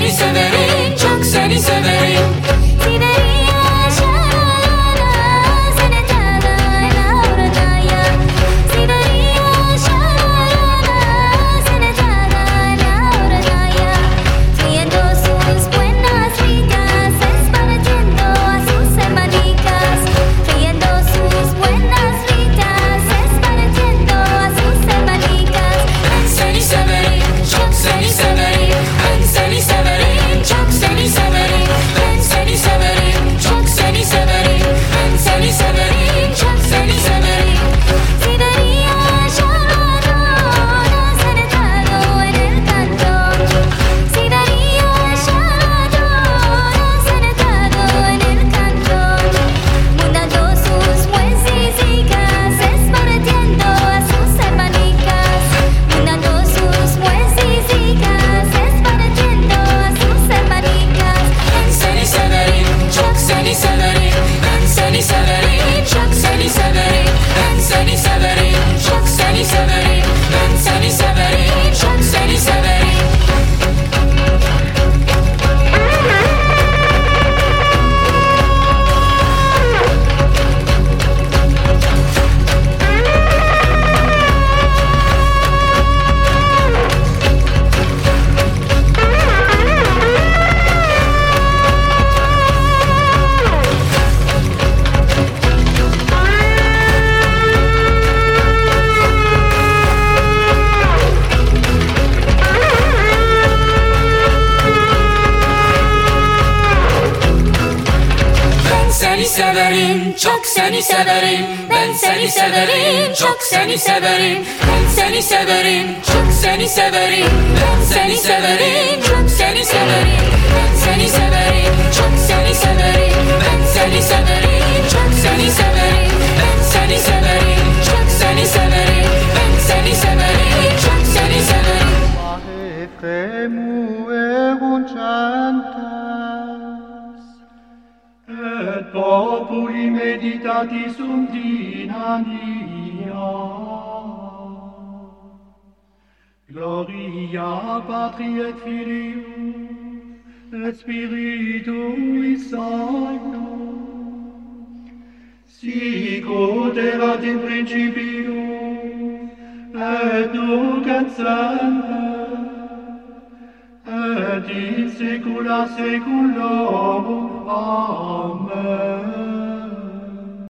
seni severim, çok seni severim. Severim, çok seni severim. Ben seni severim, çok seni severim. Ben seni severim, çok seni severim. Ben seni severim, çok seni severim. Ben seni severim, çok seni severim. Ben seni severim, çok seni severim. Ben seni severim, çok seni severim. Ben seni severim, çok seni severim. Et populi meditati sunt in ania. Gloria Patri et Filii et Spiritui Sancto, sic ut erat in principio et nunc et semper et in saecula saeculorum. Amen.